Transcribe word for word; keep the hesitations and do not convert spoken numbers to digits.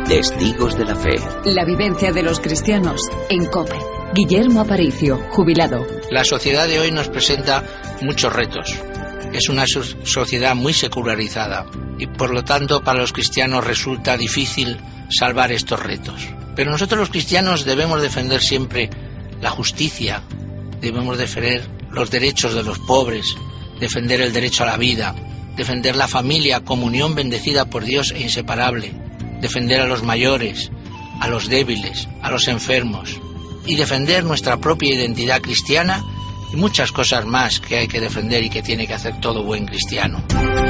Testigos de la Fe. La vivencia de los cristianos en COPE. Guillermo Aparicio, jubilado. La sociedad de hoy nos presenta muchos retos. Es una so- sociedad muy secularizada y por lo tanto para los cristianos resulta difícil salvar estos retos. Pero nosotros los cristianos debemos defender siempre la justicia, debemos defender los derechos de los pobres, defender el derecho a la vida, defender la familia como unión bendecida por Dios e inseparable, defender a los mayores, a los débiles, a los enfermos y defender nuestra propia identidad cristiana y muchas cosas más que hay que defender y que tiene que hacer todo buen cristiano.